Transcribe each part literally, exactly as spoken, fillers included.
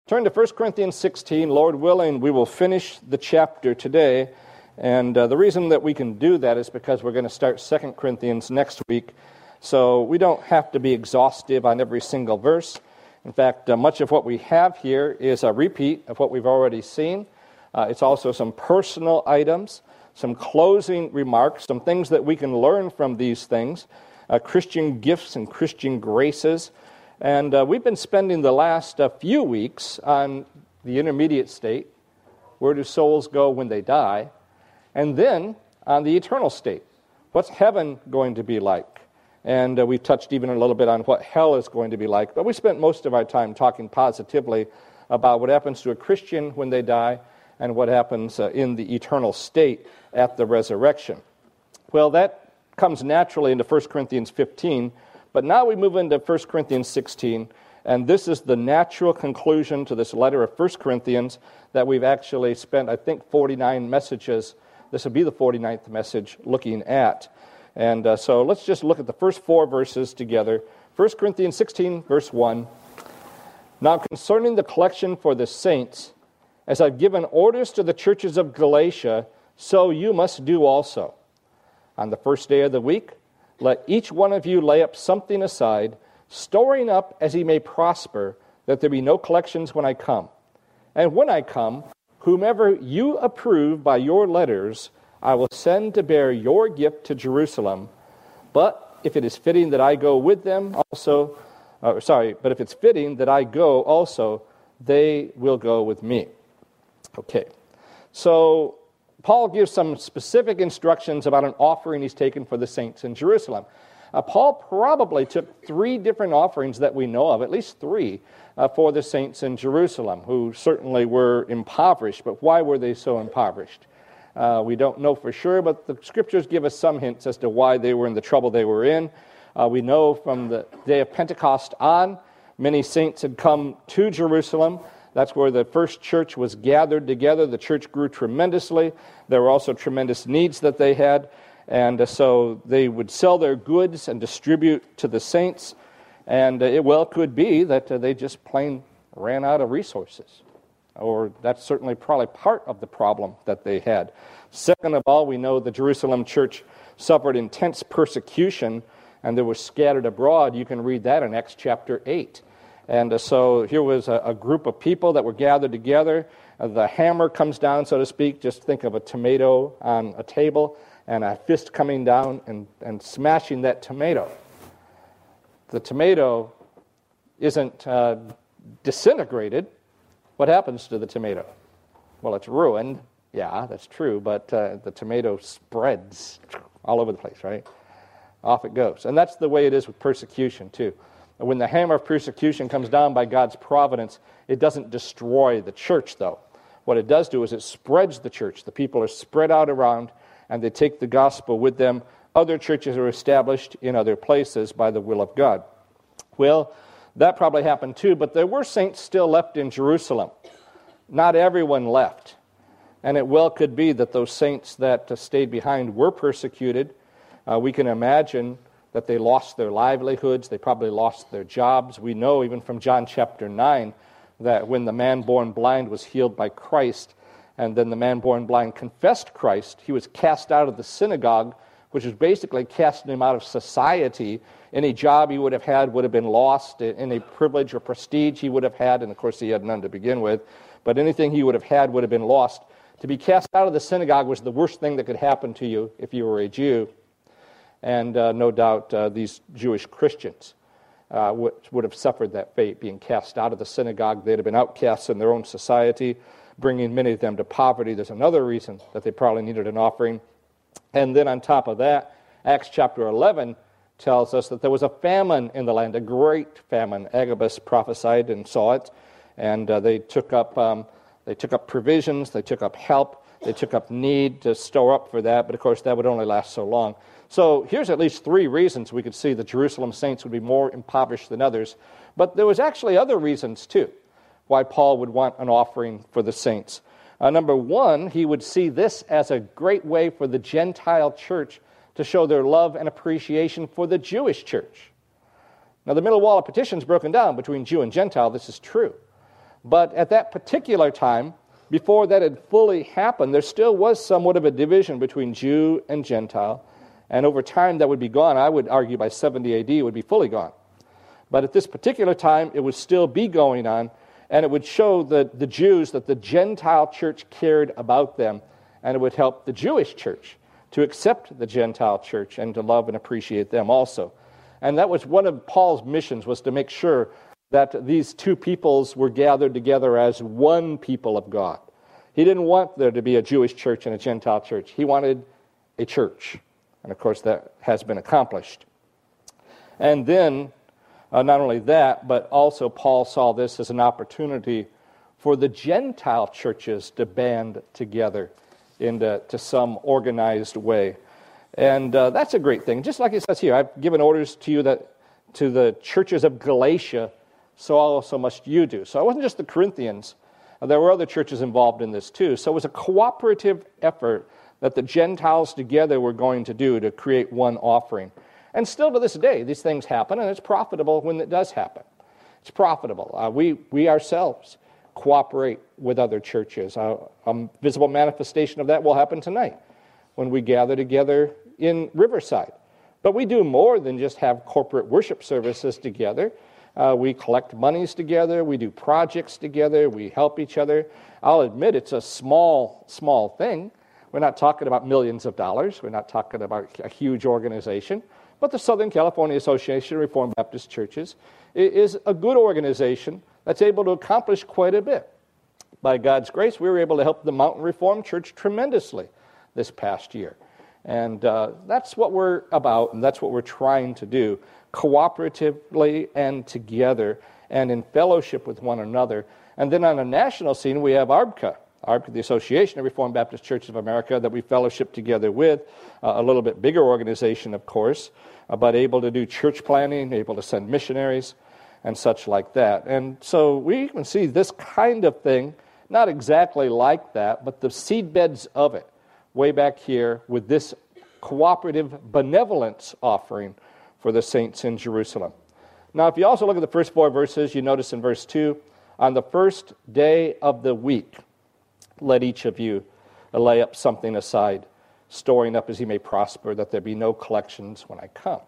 Turn to First Corinthians sixteen. Lord willing, we will finish the chapter today. And uh, the reason that we can do that is because we're going to start Second Corinthians next week. So we don't have to be exhaustive on every single verse. In fact, uh, much of what we have here is a repeat of what we've already seen. Uh, it's also some personal items, some closing remarks, some things that we can learn from these things, uh, Christian gifts and Christian graces. And uh, we've been spending the last uh, few weeks on the intermediate state, where do souls go when they die, and then on the eternal state, what's heaven going to be like? And uh, we've touched even a little bit on what hell is going to be like, but we spent most of our time talking positively about what happens to a Christian when they die and what happens uh, in the eternal state at the resurrection. Well, that comes naturally into First Corinthians fifteen, but now we move into First Corinthians sixteen, and this is the natural conclusion to this letter of First Corinthians that we've actually spent, I think, forty-nine messages. This will be the forty-ninth message looking at. And uh, so let's just look at the first four verses together. First Corinthians sixteen, verse one. Now concerning the collection for the saints, as I've given orders to the churches of Galatia, so you must do also. On the first day of the week, let each one of you lay up something aside, storing up as he may prosper, that there be no collections when I come. And when I come, whomever you approve by your letters, I will send to bear your gift to Jerusalem. But if it is fitting that I go with them also, uh, sorry, but if it's fitting that I go also, they will go with me. Okay, so Paul gives some specific instructions about an offering he's taken for the saints in Jerusalem. Uh, Paul probably took three different offerings that we know of, at least three, uh, for the saints in Jerusalem, who certainly were impoverished. But why were they so impoverished? Uh, we don't know for sure, but the Scriptures give us some hints as to why they were in the trouble they were in. Uh, we know from the day of Pentecost on, many saints had come to Jerusalem. That's where the first church was gathered together. The church grew tremendously. There were also tremendous needs that they had. And uh, so they would sell their goods and distribute to the saints. And uh, it well could be that uh, they just plain ran out of resources. Or that's certainly probably part of the problem that they had. Second of all, we know the Jerusalem church suffered intense persecution and they were scattered abroad. You can read that in Acts chapter eight. And uh, so here was a, a group of people that were gathered together. Uh, the hammer comes down, so to speak. Just think of a tomato on a table and a fist coming down and, and smashing that tomato. The tomato isn't uh, disintegrated. What happens to the tomato? Well, it's ruined. Yeah, that's true, but uh, the tomato spreads all over the place, right? Off it goes. And that's the way it is with persecution, too. When the hammer of persecution comes down by God's providence, it doesn't destroy the church, though. What it does do is it spreads the church. The people are spread out around, and they take the gospel with them. Other churches are established in other places by the will of God. Well, that probably happened too, but there were saints still left in Jerusalem. Not everyone left. And it well could be that those saints that stayed behind were persecuted. Uh, we can imagine that they lost their livelihoods, they probably lost their jobs. We know even from John chapter nine that when the man born blind was healed by Christ, and then the man born blind confessed Christ, he was cast out of the synagogue, which was basically casting him out of society. Any job he would have had would have been lost, any privilege or prestige he would have had, and of course he had none to begin with, but anything he would have had would have been lost. To be cast out of the synagogue was the worst thing that could happen to you if you were a Jew. And uh, no doubt uh, these Jewish Christians uh, would, would have suffered that fate, being cast out of the synagogue. They'd have been outcasts in their own society, bringing many of them to poverty. There's another reason that they probably needed an offering. And then on top of that, Acts chapter eleven tells us that there was a famine in the land, a great famine. Agabus prophesied and saw it, and uh, they took up um, they took up provisions, they took up help, they took up need to store up for that, but of course that would only last so long. So here's at least three reasons we could see the Jerusalem saints would be more impoverished than others. But there was actually other reasons, too, why Paul would want an offering for the saints. Uh, number one, he would see this as a great way for the Gentile church to show their love and appreciation for the Jewish church. Now, the middle wall of partition is broken down between Jew and Gentile. This is true. But at that particular time, before that had fully happened, there still was somewhat of a division between Jew and Gentile. And over time, that would be gone. I would argue by seventy A D it would be fully gone. But at this particular time, it would still be going on, and it would show the, the Jews that the Gentile church cared about them, and it would help the Jewish church to accept the Gentile church and to love and appreciate them also. And that was one of Paul's missions, was to make sure that these two peoples were gathered together as one people of God. He didn't want there to be a Jewish church and a Gentile church. He wanted a church. And of course, that has been accomplished. And then, uh, not only that, but also Paul saw this as an opportunity for the Gentile churches to band together into to some organized way. And uh, that's a great thing. Just like it says here, I've given orders to you that to the churches of Galatia, so also must you do. So it wasn't just the Corinthians. There were other churches involved in this too. So it was a cooperative effort that the Gentiles together were going to do to create one offering. And still to this day, these things happen, and it's profitable when it does happen. It's profitable. Uh, we, we ourselves cooperate with other churches. Uh, a visible manifestation of that will happen tonight when we gather together in Riverside. But we do more than just have corporate worship services together. Uh, we collect monies together. We do projects together. We help each other. I'll admit it's a small, small thing. We're not talking about millions of dollars. We're not talking about a huge organization. But the Southern California Association of Reformed Baptist Churches is a good organization that's able to accomplish quite a bit. By God's grace, we were able to help the Mountain Reformed Church tremendously this past year. And uh, that's what we're about, and that's what we're trying to do, cooperatively and together and in fellowship with one another. And then on a national scene, we have A R B C A, A R B C A, the Association of Reformed Baptist Churches of America, that we fellowship together with, uh, a little bit bigger organization, of course, uh, but able to do church planning, able to send missionaries, and such like that. And so we can see this kind of thing, not exactly like that, but the seed beds of it, way back here with this cooperative benevolence offering for the saints in Jerusalem. Now, if you also look at the first four verses, you notice in verse two, on the first day of the week, let each of you lay up something aside, storing up as he may prosper, that there be no collections when I come.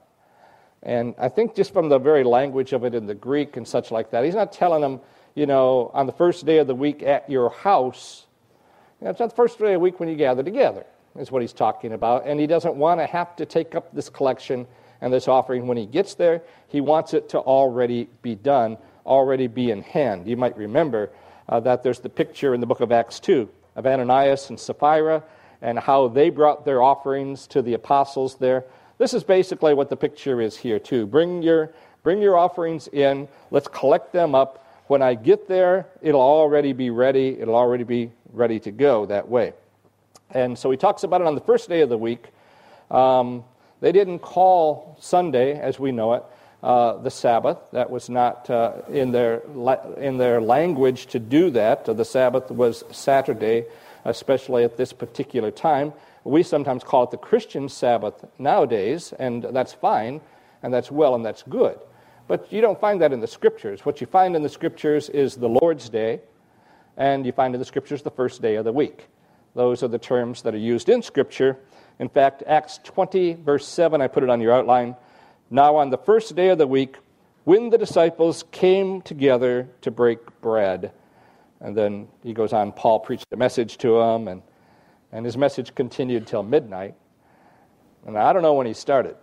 And I think just from the very language of it in the Greek and such like that, he's not telling them, you know, on the first day of the week at your house. You know, it's not the first day of the week when you gather together, is what he's talking about. And he doesn't want to have to take up this collection and this offering when he gets there. He wants it to already be done, already be in hand. You might remember uh, that there's the picture in the book of Acts two of Ananias and Sapphira and how they brought their offerings to the apostles there. This is basically what the picture is here too. Bring your, bring your offerings in. Let's collect them up. When I get there, it'll already be ready. It'll already be ready to go that way. And so he talks about it on the first day of the week. Um, they didn't call Sunday, as we know it, uh, the Sabbath. That was not uh, in their la- in their language to do that. The Sabbath was Saturday, especially at this particular time. We sometimes call it the Christian Sabbath nowadays, and that's fine, and that's well, and that's good. But you don't find that in the Scriptures. What you find in the Scriptures is the Lord's Day, and you find in the Scriptures the first day of the week. Those are the terms that are used in Scripture. In fact, Acts twenty, verse seven, I put it on your outline. Now on the first day of the week, when the disciples came together to break bread. And then he goes on, Paul preached a message to them, and, and his message continued till midnight. And I don't know when he started.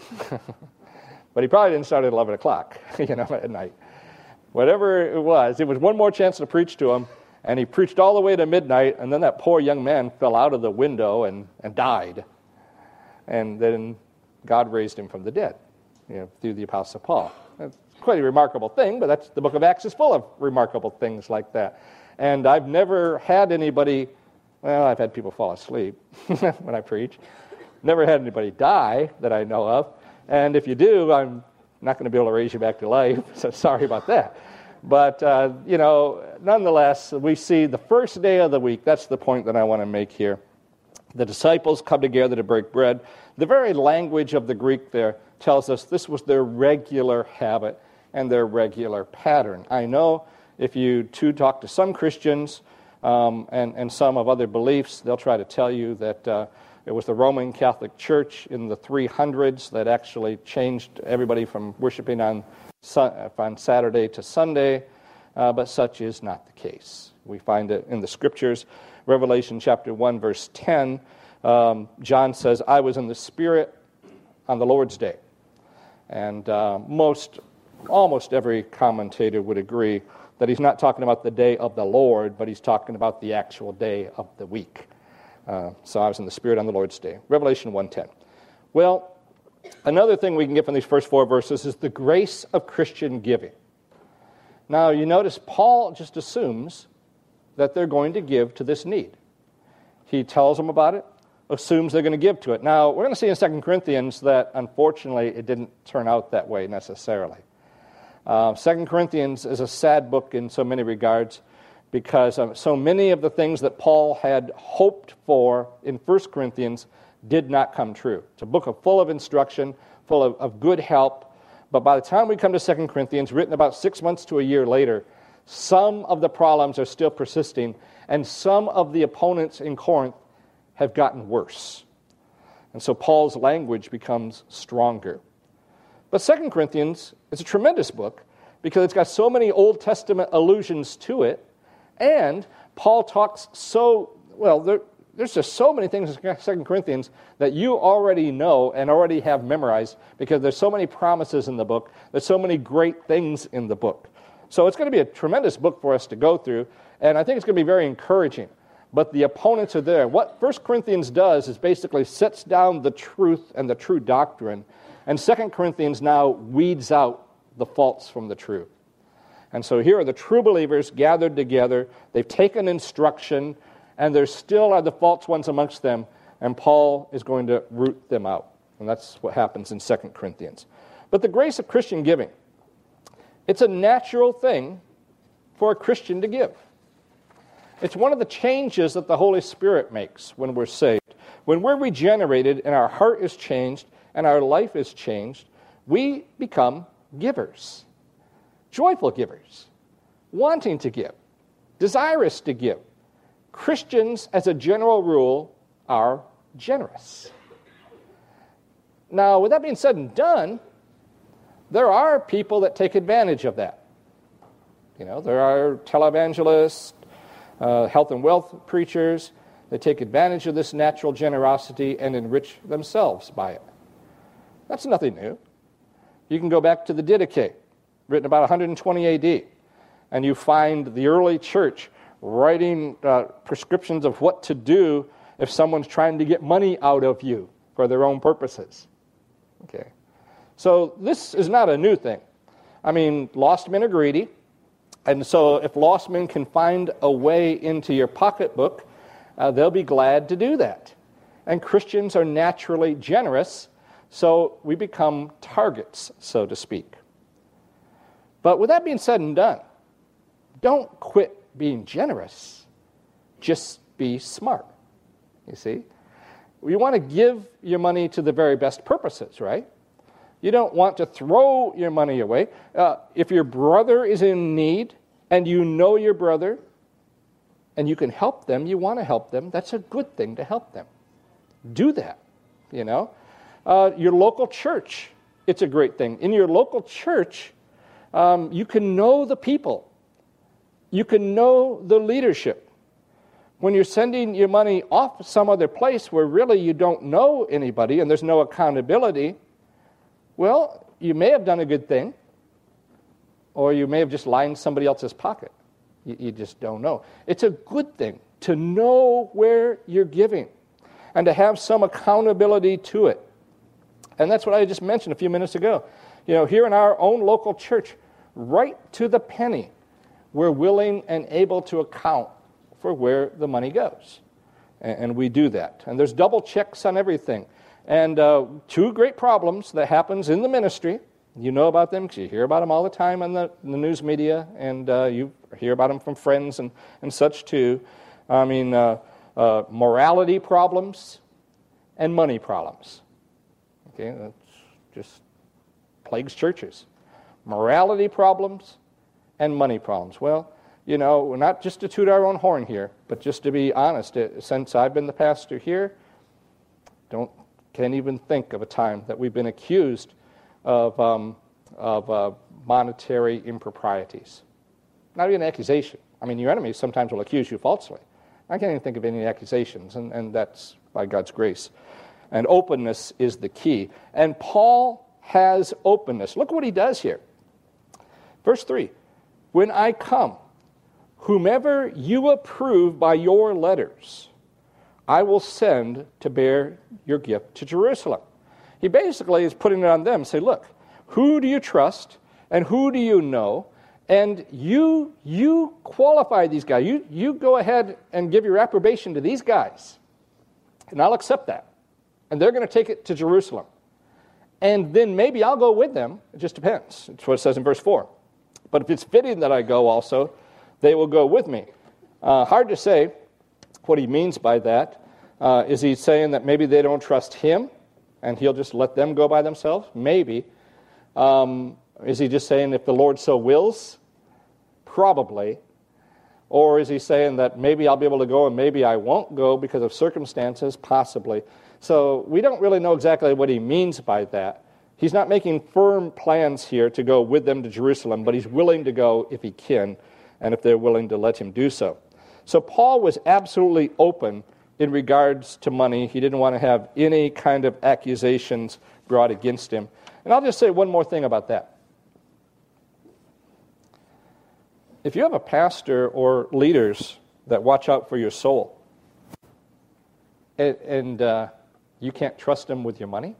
But he probably didn't start at eleven o'clock, you know, at night. Whatever it was, it was one more chance to preach to him, and he preached all the way to midnight, and then that poor young man fell out of the window and, and died. And then God raised him from the dead, you know, through the Apostle Paul. That's quite a remarkable thing, but that's the book of Acts is full of remarkable things like that. And I've never had anybody, well, I've had people fall asleep when I preach. Never had anybody die that I know of. And if you do, I'm not going to be able to raise you back to life, so sorry about that. But, uh, you know, nonetheless, we see the first day of the week. That's the point that I want to make here. The disciples come together to break bread. The very language of the Greek there tells us this was their regular habit and their regular pattern. I know if you too talk to some Christians um, and, and some of other beliefs, they'll try to tell you that uh, it was the Roman Catholic Church in the three hundreds that actually changed everybody from worshiping on, on Saturday to Sunday, uh, but such is not the case. We find it in the Scriptures. Revelation chapter one, verse ten, um, John says, I was in the Spirit on the Lord's day. And uh, most, almost every commentator would agree that he's not talking about the day of the Lord, but he's talking about the actual day of the week. Uh, so I was in the Spirit on the Lord's day. Revelation one ten. Well, another thing we can get from these first four verses is the grace of Christian giving. Now, you notice Paul just assumes that they're going to give to this need. He tells them about it, assumes they're going to give to it. Now, we're going to see in Second Corinthians that, unfortunately, it didn't turn out that way necessarily. Uh, Second Corinthians is a sad book in so many regards because um, so many of the things that Paul had hoped for in First Corinthians did not come true. It's a book of full of instruction, full of, of good help, but by the time we come to Second Corinthians, written about six months to a year later, some of the problems are still persisting, and some of the opponents in Corinth have gotten worse. And so Paul's language becomes stronger. But Second Corinthians is a tremendous book because it's got so many Old Testament allusions to it, and Paul talks so, well, there, there's just so many things in Second Corinthians that you already know and already have memorized because there's so many promises in the book, there's so many great things in the book. So it's going to be a tremendous book for us to go through, and I think it's going to be very encouraging. But the opponents are there. What First Corinthians does is basically sets down the truth and the true doctrine, and Second Corinthians now weeds out the false from the true. And so here are the true believers gathered together. They've taken instruction, and there still are the false ones amongst them, and Paul is going to root them out. And that's what happens in Second Corinthians. But the grace of Christian giving, it's a natural thing for a Christian to give. It's one of the changes that the Holy Spirit makes when we're saved. When we're regenerated and our heart is changed and our life is changed, we become givers, joyful givers, wanting to give, desirous to give. Christians, as a general rule, are generous. Now, with that being said and done, there are people that take advantage of that. You know, there are televangelists, uh, health and wealth preachers that take advantage of this natural generosity and enrich themselves by it. That's nothing new. You can go back to the Didache, written about one hundred twenty A D, and you find the early church writing uh, prescriptions of what to do if someone's trying to get money out of you for their own purposes. Okay. So this is not a new thing. I mean, lost men are greedy, and so if lost men can find a way into your pocketbook, uh, they'll be glad to do that. And Christians are naturally generous, so we become targets, so to speak. But with that being said and done, don't quit being generous. Just be smart, you see. You want to give your money to the very best purposes, right? You don't want to throw your money away. Uh, if your brother is in need and you know your brother and you can help them, you want to help them, that's a good thing to help them. Do that, you know. Uh, your local church, it's a great thing. In your local church, um, you can know the people. You can know the leadership. When you're sending your money off some other place where really you don't know anybody and there's no accountability, well, you may have done a good thing, or you may have just lined somebody else's pocket. You, you just don't know. It's a good thing to know where you're giving and to have some accountability to it. And that's what I just mentioned a few minutes ago. You know, here in our own local church, right to the penny, we're willing and able to account for where the money goes. And, and we do that. And there's double checks on everything. And uh, two great problems that happens in the ministry, you know about them because you hear about them all the time in the, in the news media, and uh, you hear about them from friends and, and such too. I mean, uh, uh, morality problems and money problems. Okay, that's just plagues churches. Morality problems and money problems. Well, you know, not just to toot our own horn here, but just to be honest, it, since I've been the pastor here, don't can't even think of a time that we've been accused of um, of uh, monetary improprieties. Not even an accusation. I mean, your enemies sometimes will accuse you falsely. I can't even think of any accusations, and, and that's by God's grace. And openness is the key. And Paul has openness. Look what he does here. Verse three, when I come, whomever you approve by your letters, I will send to bear your gift to Jerusalem. He basically is putting it on them. Say, look, who do you trust and who do you know? And you you qualify these guys. You, you go ahead and give your approbation to these guys. And I'll accept that. And they're going to take it to Jerusalem. And then maybe I'll go with them. It just depends. That's what it says in verse four. But if it's fitting that I go also, they will go with me. Uh, hard to say what he means by that. Uh, is he saying that maybe they don't trust him and he'll just let them go by themselves? Maybe. Um, is he just saying if the Lord so wills? Probably. Or is he saying that maybe I'll be able to go and maybe I won't go because of circumstances? Possibly. So we don't really know exactly what he means by that. He's not making firm plans here to go with them to Jerusalem, but he's willing to go if he can, and if they're willing to let him do so. So Paul was absolutely open in regards to money. He didn't want to have any kind of accusations brought against him. And I'll just say one more thing about that. If you have a pastor or leaders that watch out for your soul, and, and uh, you can't trust them with your money,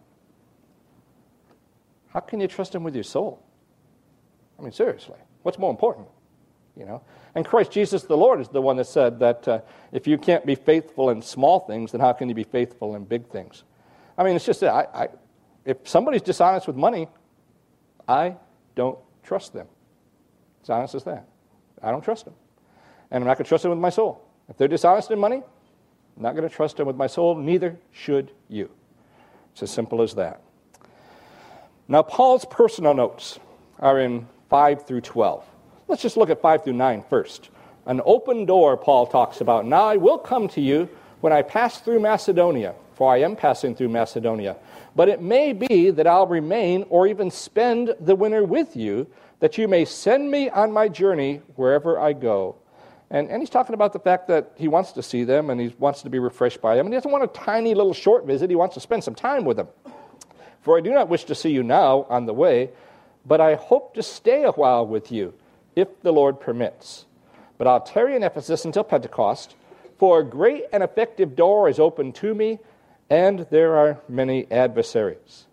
how can you trust them with your soul? I mean, seriously, what's more important? You know, and Christ Jesus the Lord is the one that said that uh, if you can't be faithful in small things, then how can you be faithful in big things? I mean, it's just that I, I, if somebody's dishonest with money, I don't trust them. As honest as that. I don't trust them. And I'm not going to trust them with my soul. If they're dishonest in money, I'm not going to trust them with my soul. Neither should you. It's as simple as that. Now, Paul's personal notes are in five through twelve. Let's just look at five through nine first. An open door, Paul talks about. Now I will come to you when I pass through Macedonia, for I am passing through Macedonia. But it may be that I'll remain or even spend the winter with you, that you may send me on my journey wherever I go. And, and he's talking about the fact that he wants to see them and he wants to be refreshed by them. And he doesn't want a tiny little short visit. He wants to spend some time with them. For I do not wish to see you now on the way, but I hope to stay a while with you, if the Lord permits. But I'll tarry in Ephesus until Pentecost, for a great and effective door is open to me, and there are many adversaries.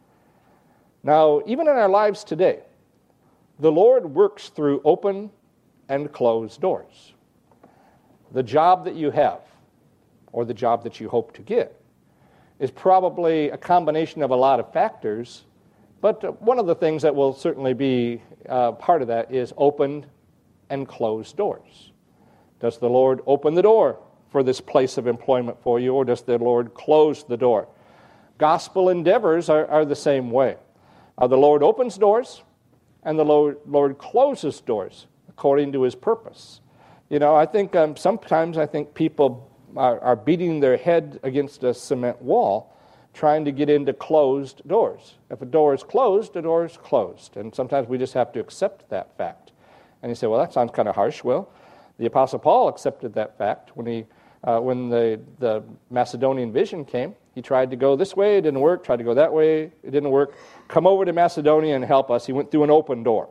Now, even in our lives today, the Lord works through open and closed doors. The job that you have, or the job that you hope to get, is probably a combination of a lot of factors, but one of the things that will certainly be uh, part of that is open and closed doors. Does the Lord open the door for this place of employment for you, or does the Lord close the door? Gospel endeavors are, are the same way. Uh, the Lord opens doors, and the Lord, Lord closes doors according to his purpose. You know, I think um, sometimes I think people are, are beating their head against a cement wall trying to get into closed doors. If a door is closed, the door is closed. And sometimes we just have to accept that fact. And you say, well, that sounds kind of harsh. Well, the Apostle Paul accepted that fact when he, uh, when the, the Macedonian vision came. He tried to go this way, it didn't work. Tried to go that way, it didn't work. Come over to Macedonia and help us. He went through an open door.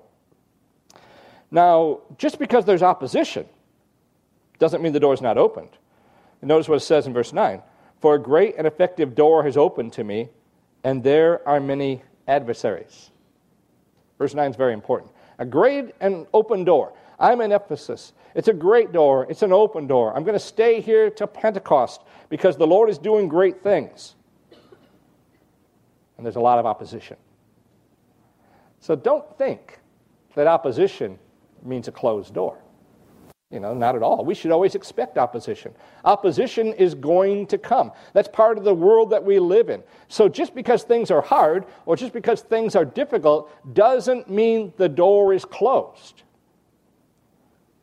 Now, just because there's opposition doesn't mean the door is not opened. And notice what it says in verse nine. For a great and effective door has opened to me, and there are many adversaries. Verse nine is very important. A great and open door. I'm in Ephesus. It's a great door. It's an open door. I'm going to stay here till Pentecost because the Lord is doing great things. And there's a lot of opposition. So don't think that opposition means a closed door. You know, not at all. We should always expect opposition. Opposition is going to come. That's part of the world that we live in. So just because things are hard or just because things are difficult doesn't mean the door is closed.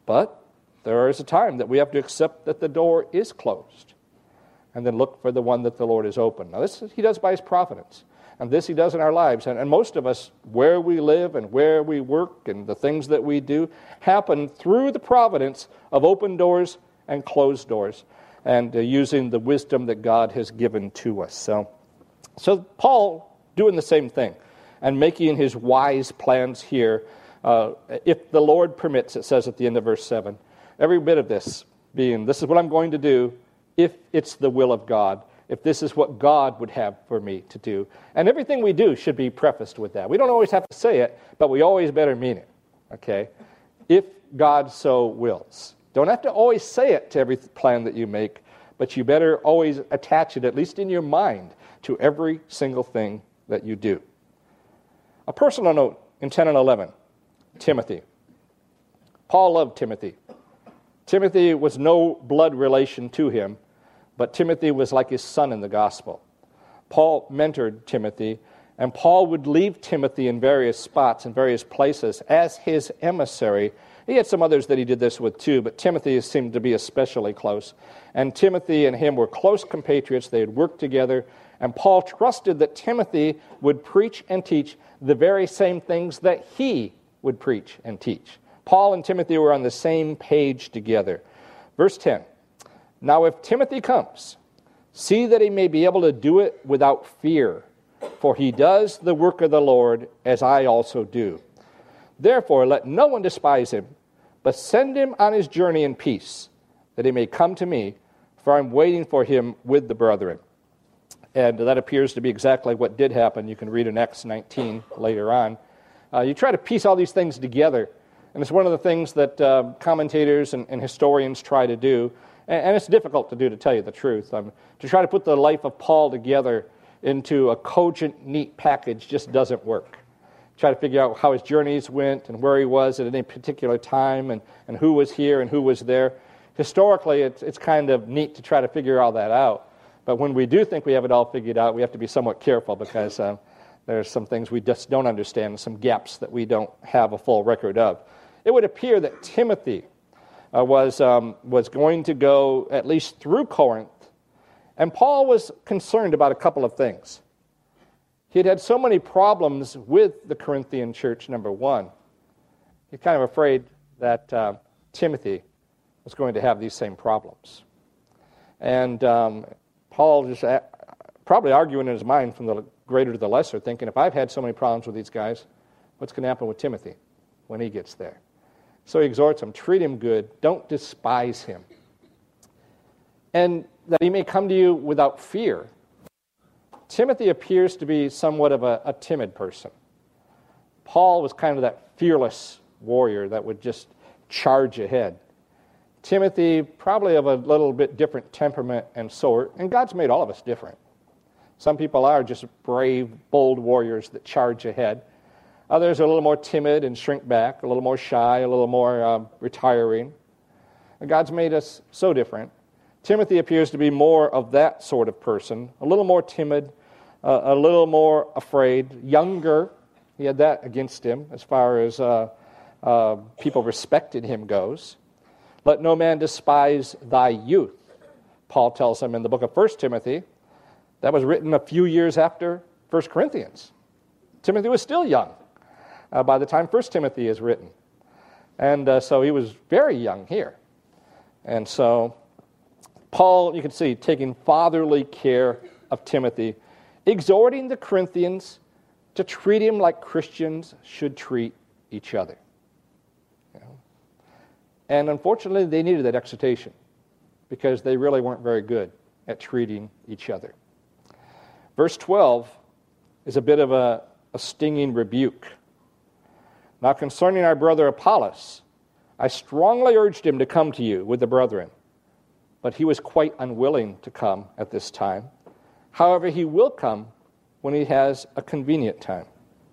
But there is a time that we have to accept that the door is closed and then look for the one that the Lord has opened. Now, this he does by his providence. And this he does in our lives. And, and most of us, where we live and where we work and the things that we do, happen through the providence of open doors and closed doors, and uh, using the wisdom that God has given to us. So, so Paul doing the same thing and making his wise plans here. Uh, if the Lord permits, it says at the end of verse seven, every bit of this being, this is what I'm going to do if it's the will of God, if this is what God would have for me to do. And everything we do should be prefaced with that. We don't always have to say it, but we always better mean it, okay? If God so wills. Don't have to always say it to every plan that you make, but you better always attach it, at least in your mind, to every single thing that you do. A personal note in ten and eleven, Timothy. Paul loved Timothy. Timothy was no blood relation to him, but Timothy was like his son in the gospel. Paul mentored Timothy, and Paul would leave Timothy in various spots, in various places, as his emissary. He had some others that he did this with too, but Timothy seemed to be especially close. And Timothy and him were close compatriots. They had worked together, and Paul trusted that Timothy would preach and teach the very same things that he would preach and teach. Paul and Timothy were on the same page together. Verse ten. Now if Timothy comes, see that he may be able to do it without fear, for he does the work of the Lord as I also do. Therefore let no one despise him, but send him on his journey in peace, that he may come to me, for I'm waiting for him with the brethren. And that appears to be exactly what did happen. You can read in Acts nineteen later on. Uh, you try to piece all these things together, and it's one of the things that uh, commentators and, and historians try to do. And it's difficult to do, to tell you the truth. Um, to try to put the life of Paul together into a cogent, neat package just doesn't work. Try to figure out how his journeys went and where he was at any particular time and, and who was here and who was there. Historically, it's, it's kind of neat to try to figure all that out. But when we do think we have it all figured out, we have to be somewhat careful because uh, there's some things we just don't understand and some gaps that we don't have a full record of. It would appear that Timothy Uh, was um, was going to go at least through Corinth, and Paul was concerned about a couple of things. He had had so many problems with the Corinthian church, number one. He's kind of afraid that uh, Timothy was going to have these same problems. And um, Paul just a- probably arguing in his mind from the greater to the lesser, thinking, if I've had so many problems with these guys, what's going to happen with Timothy when he gets there? So he exhorts him, treat him good, don't despise him. And that he may come to you without fear. Timothy appears to be somewhat of a, a timid person. Paul was kind of that fearless warrior that would just charge ahead. Timothy, probably of a little bit different temperament and sort, and God's made all of us different. Some people are just brave, bold warriors that charge ahead. Others are a little more timid and shrink back, a little more shy, a little more um, retiring. And God's made us so different. Timothy appears to be more of that sort of person, a little more timid, uh, a little more afraid, younger. He had that against him as far as uh, uh, people respected him goes. Let no man despise thy youth, Paul tells him in the book of First Timothy. That was written a few years after First Corinthians. Timothy was still young Uh, by the time First Timothy is written. And uh, so he was very young here. And so Paul, you can see, taking fatherly care of Timothy, exhorting the Corinthians to treat him like Christians should treat each other. You know? And unfortunately, they needed that exhortation because they really weren't very good at treating each other. Verse twelve is a bit of a, a stinging rebuke. Now concerning our brother Apollos, I strongly urged him to come to you with the brethren, but he was quite unwilling to come at this time. However, he will come when he has a convenient time.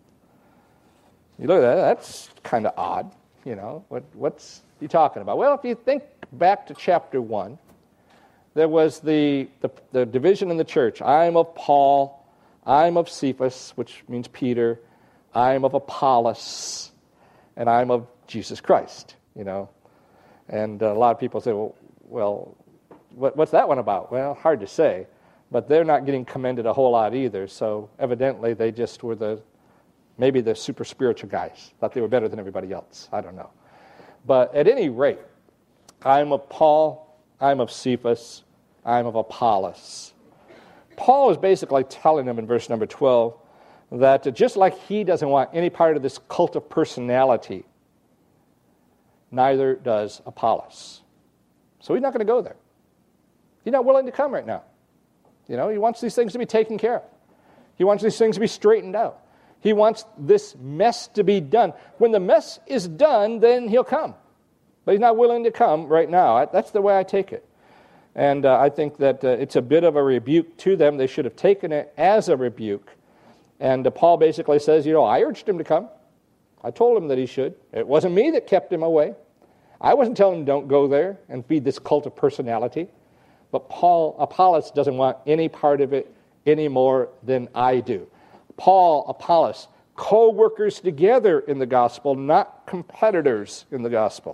You look at that, that's kind of odd, you know. What, what's he talking about? Well, if you think back to chapter one, there was the, the, the division in the church. I'm of Paul, I'm of Cephas, which means Peter, I'm of Apollos, and I'm of Jesus Christ, you know. And uh, a lot of people say, well, well what, what's that one about? Well, hard to say. But they're not getting commended a whole lot either. So evidently they just were the, maybe the super spiritual guys. Thought they were better than everybody else. I don't know. But at any rate, I'm of Paul, I'm of Cephas, I'm of Apollos. Paul is basically telling them in verse number twelve that just like he doesn't want any part of this cult of personality, neither does Apollos. So he's not going to go there. He's not willing to come right now. You know, he wants these things to be taken care of. He wants these things to be straightened out. He wants this mess to be done. When the mess is done, then he'll come. But he's not willing to come right now. That's the way I take it. And uh, I think that uh, it's a bit of a rebuke to them. They should have taken it as a rebuke. And uh, Paul basically says, you know, I urged him to come. I told him that he should. It wasn't me that kept him away. I wasn't telling him don't go there and feed this cult of personality. But Paul, Apollos doesn't want any part of it any more than I do. Paul, Apollos, co-workers together in the gospel, not competitors in the gospel.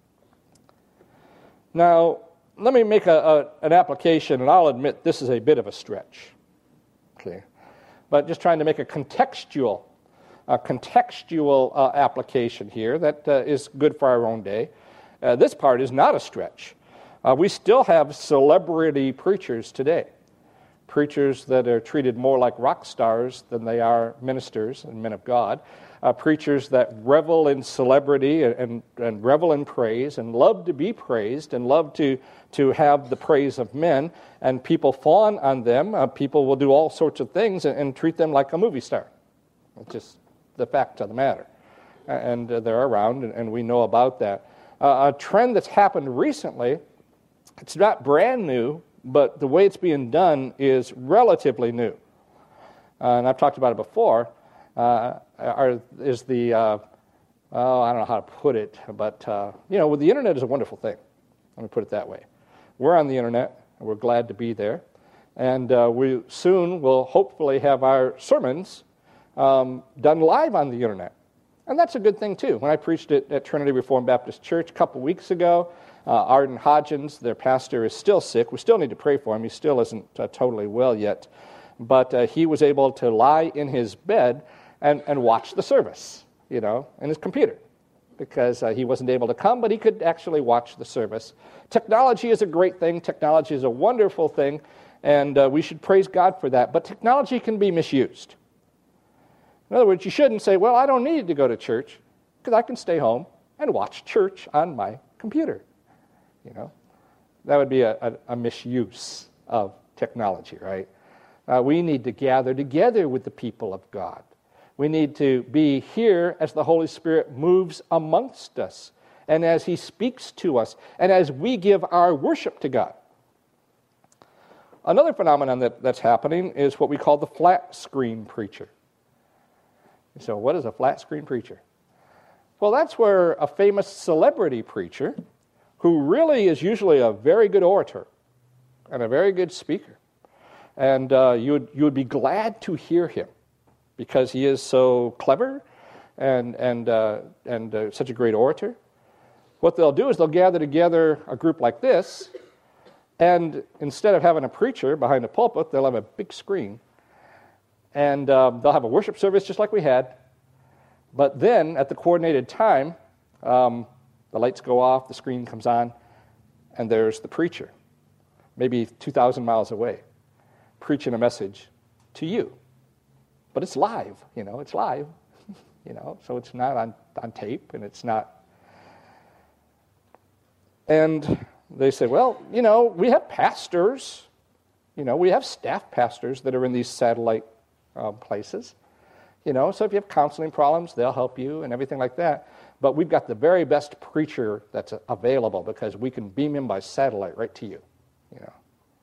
Now, let me make a, a, an application, and I'll admit this is a bit of a stretch. Okay, but just trying to make a contextual, a contextual uh, application here that uh, is good for our own day. Uh, this part is not a stretch. Uh, we still have celebrity preachers today, preachers that are treated more like rock stars than they are ministers and men of God, uh, preachers that revel in celebrity and, and, and revel in praise and love to be praised and love to, to have the praise of men, and people fawn on them. Uh, people will do all sorts of things and, and treat them like a movie star. It's just the fact of the matter. And uh, they're around, and, and we know about that. Uh, a trend that's happened recently, it's not brand new, but the way it's being done is relatively new. Uh, and I've talked about it before, uh, are, is the, uh, oh, I don't know how to put it, but, uh, you know, the internet is a wonderful thing. Let me put it that way. We're on the internet, and we're glad to be there. And uh, we soon will hopefully have our sermons um, done live on the internet. And that's a good thing, too. When I preached it at Trinity Reformed Baptist Church a couple weeks ago, uh, Arden Hodgins, their pastor, is still sick. We still need to pray for him. He still isn't uh, totally well yet. But uh, he was able to lie in his bed and, and watch the service, you know, in his computer, because uh, he wasn't able to come, but he could actually watch the service. Technology is a great thing. Technology is a wonderful thing, and uh, we should praise God for that. But technology can be misused. In other words, you shouldn't say, well, I don't need to go to church because I can stay home and watch church on my computer. You know, that would be a, a, a misuse of technology, right? Uh, we need to gather together with the people of God. We need to be here as the Holy Spirit moves amongst us and as He speaks to us and as we give our worship to God. Another phenomenon that, that's happening is what we call the flat screen preacher. So what is a flat screen preacher? Well, that's where a famous celebrity preacher, who really is usually a very good orator and a very good speaker, and uh, you would you would be glad to hear him because he is so clever and and uh, and uh, such a great orator. What they'll do is they'll gather together a group like this, and instead of having a preacher behind the pulpit, they'll have a big screen. And um, they'll have a worship service just like we had. But then, at the coordinated time, um, the lights go off, the screen comes on, and there's the preacher, maybe two thousand miles away, preaching a message to you. But it's live, you know, it's live, you know, so it's not on, on tape, and it's not. And they say, well, you know, we have pastors, you know, we have staff pastors that are in these satellite Um, places, you know, so if you have counseling problems, they'll help you and everything like that. But we've got the very best preacher that's available because we can beam him by satellite right to you, you know.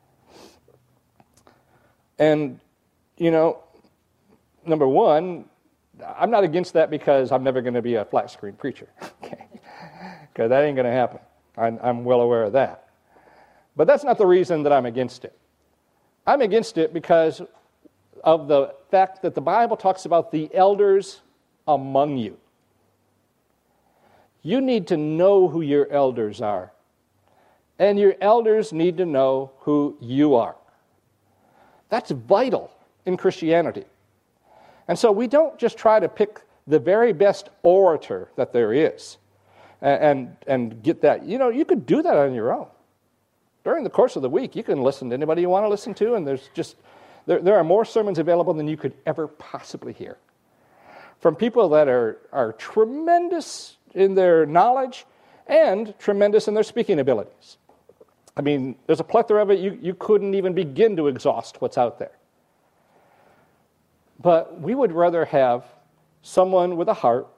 And, you know, number one, I'm not against that because I'm never going to be a flat screen preacher, okay? Because that ain't going to happen. I'm, I'm well aware of that. But that's not the reason that I'm against it. I'm against it because of the fact that the Bible talks about the elders among you. You need to know who your elders are. And your elders need to know who you are. That's vital in Christianity. And so we don't just try to pick the very best orator that there is and, and, and get that. You know, you could do that on your own. During the course of the week, you can listen to anybody you want to listen to, and there's just, there, there are more sermons available than you could ever possibly hear. From people that are, are tremendous in their knowledge and tremendous in their speaking abilities. I mean, there's a plethora of it. You, you couldn't even begin to exhaust what's out there. But we would rather have someone with a heart.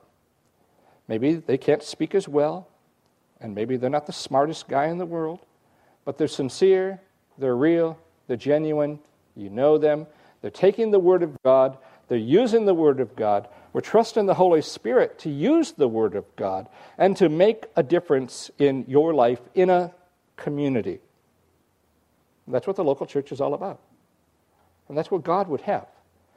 Maybe they can't speak as well, and maybe they're not the smartest guy in the world, but they're sincere, they're real, they're genuine, you know them, they're taking the Word of God, they're using the Word of God, we're trusting the Holy Spirit to use the Word of God and to make a difference in your life in a community. That's what the local church is all about. And that's what God would have.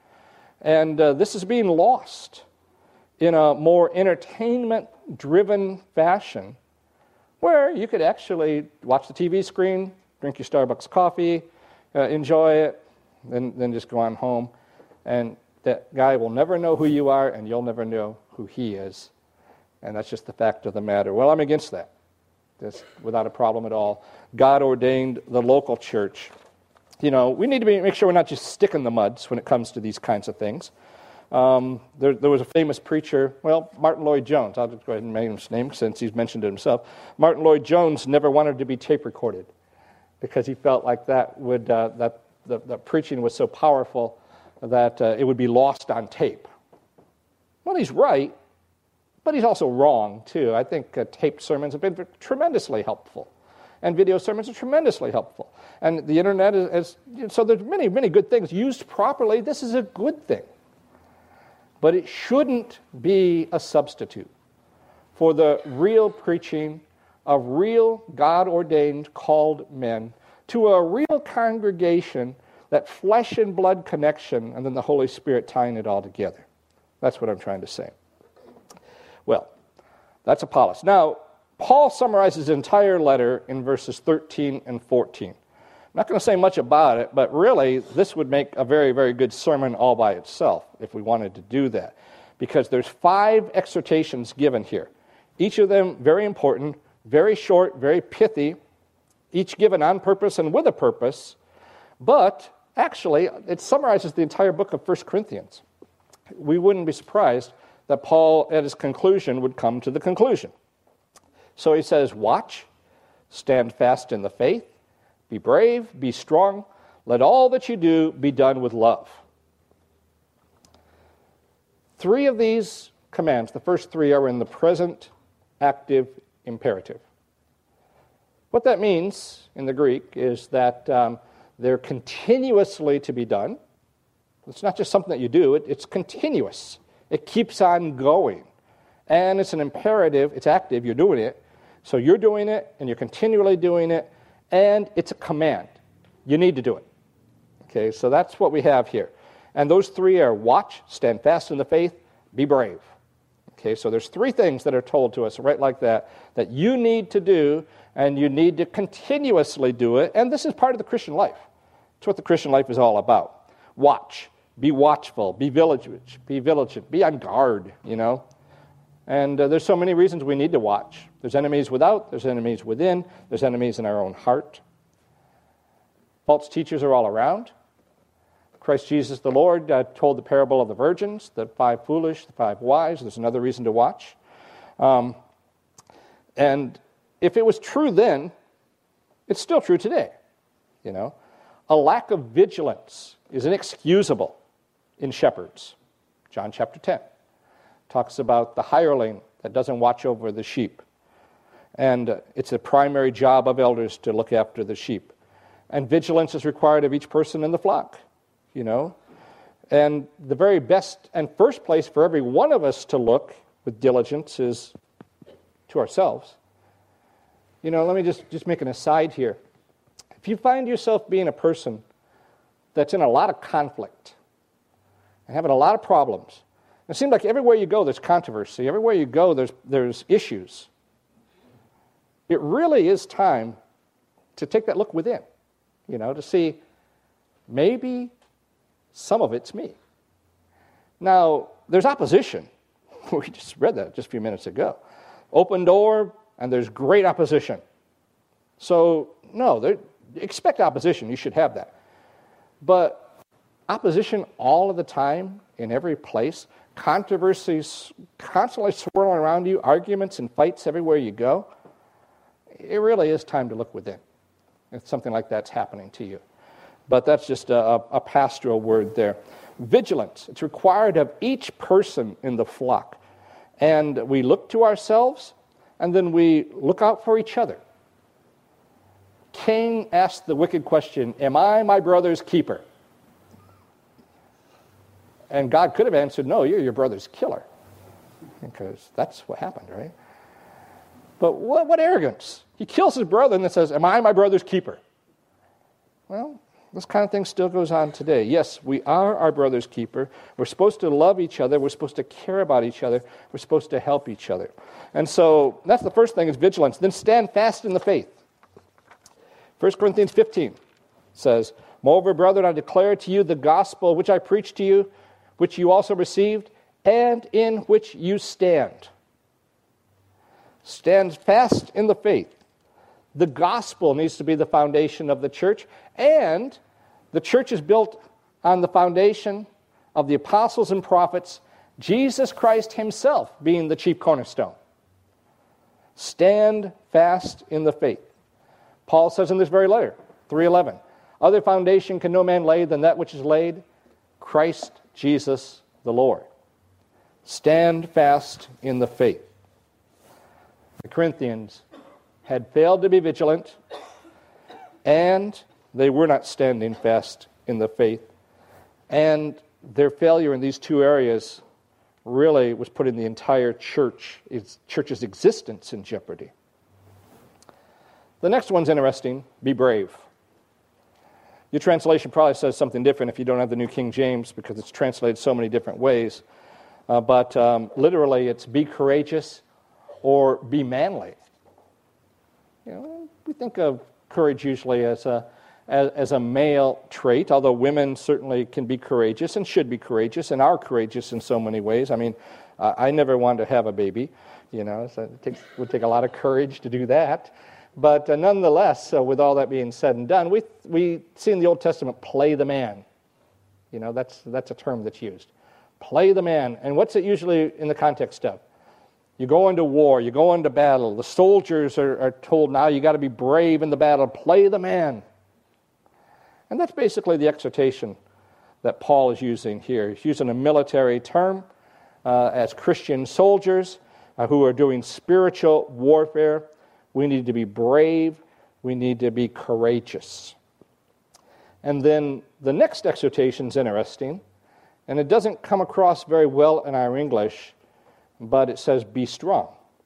And uh, this is being lost in a more entertainment-driven fashion where you could actually watch the T V screen, drink your Starbucks coffee, uh, enjoy it, then, then just go on home. And that guy will never know who you are, and you'll never know who he is. And that's just the fact of the matter. Well, I'm against that. Just without a problem at all. God ordained the local church. You know, we need to be, make sure we're not just sticking the muds when it comes to these kinds of things. Um, there, there was a famous preacher, well, Martin Lloyd-Jones. I'll just go ahead and mention his name since he's mentioned it himself. Martin Lloyd-Jones never wanted to be tape recorded because he felt like that would uh, that the, the preaching was so powerful that uh, it would be lost on tape. Well, he's right, but he's also wrong too. I think uh, taped sermons have been tremendously helpful, and video sermons are tremendously helpful. And the internet is, is you know, so there's many, many good things. Used properly, this is a good thing. But it shouldn't be a substitute for the real preaching of real God-ordained called men to a real congregation, that flesh and blood connection, and then the Holy Spirit tying it all together. That's what I'm trying to say. Well, that's Apollos. Now, Paul summarizes his entire letter in verses thirteen and fourteen. I'm not going to say much about it, but really, this would make a very, very good sermon all by itself if we wanted to do that. Because there's five exhortations given here. Each of them very important, very short, very pithy, each given on purpose and with a purpose. But actually, it summarizes the entire book of First Corinthians. We wouldn't be surprised that Paul, at his conclusion, would come to the conclusion. So he says, watch, stand fast in the faith, be brave, be strong, let all that you do be done with love. Three of these commands, the first three, are in the present active imperative. What that means in the Greek is that um, they're continuously to be done. It's not just something that you do, it, it's continuous. It keeps on going. And it's an imperative, it's active, you're doing it. So you're doing it, and you're continually doing it, and it's a command. You need to do it. Okay, so that's what we have here. And those three are watch, stand fast in the faith, be brave. Okay, so there's three things that are told to us right like that, that you need to do, and you need to continuously do it, and this is part of the Christian life. It's what the Christian life is all about. Watch, be watchful, be vigilant, be vigilant, be on guard, you know. And uh, there's so many reasons we need to watch. There's enemies without, there's enemies within, there's enemies in our own heart. False teachers are all around. Christ Jesus the Lord uh, told the parable of the virgins, the five foolish, the five wise. There's another reason to watch. Um, and if it was true then, it's still true today. You know, a lack of vigilance is inexcusable in shepherds. John chapter ten talks about the hireling that doesn't watch over the sheep. And uh, it's a primary job of elders to look after the sheep. And vigilance is required of each person in the flock, you know. And the very best and first place for every one of us to look with diligence is to ourselves. You know, let me just, just make an aside here. If you find yourself being a person that's in a lot of conflict and having a lot of problems, It seems like everywhere you go, there's controversy. Everywhere you go, there's, there's issues. It really is time to take that look within, you know, to see maybe some of it's me. Now, there's opposition. We just read that just a few minutes ago. Open door, and there's great opposition. So, no, expect opposition. You should have that. But opposition all of the time, in every place, controversies constantly swirling around you, arguments and fights everywhere you go, it really is time to look within if something like that's happening to you. But that's just a, a pastoral word there. Vigilance. It's required of each person in the flock. And we look to ourselves, and then we look out for each other. Cain asked the wicked question, am I my brother's keeper? And God could have answered, no, you're your brother's killer. Because that's what happened, right? But what, what arrogance. He kills his brother and then says, am I my brother's keeper? Well, this kind of thing still goes on today. Yes, we are our brother's keeper. We're supposed to love each other. We're supposed to care about each other. We're supposed to help each other. And so that's the first thing is vigilance. Then stand fast in the faith. First Corinthians fifteen says, moreover, brethren, I declare to you the gospel which I preached to you, which you also received, and in which you stand. Stand fast in the faith. The gospel needs to be the foundation of the church, and the church is built on the foundation of the apostles and prophets, Jesus Christ himself being the chief cornerstone. Stand fast in the faith. Paul says in this very letter, three eleven, other foundation can no man lay than that which is laid, Christ Jesus the Lord. Stand fast in the faith. The Corinthians had failed to be vigilant, and they were not standing fast in the faith. And their failure in these two areas really was putting the entire church, its church's existence in jeopardy. The next one's interesting, be brave. Your translation probably says something different if you don't have the New King James because it's translated so many different ways. Uh, but um, literally it's be courageous or be manly. You know, we think of courage usually as a as, as a male trait, although women certainly can be courageous and should be courageous and are courageous in so many ways. I mean, uh, I never wanted to have a baby, you know, so it takes, would take a lot of courage to do that. But uh, nonetheless, uh, with all that being said and done, we we see in the Old Testament, play the man. You know, that's that's a term that's used. Play the man. And what's it usually in the context of? You go into war, you go into battle. The soldiers are, are told now you got to be brave in the battle. Play the man. And that's basically the exhortation that Paul is using here. He's using a military term uh, as Christian soldiers uh, who are doing spiritual warfare. We need to be brave. We need to be courageous. And then the next exhortation is interesting, and it doesn't come across very well in our English, but it says, be strong.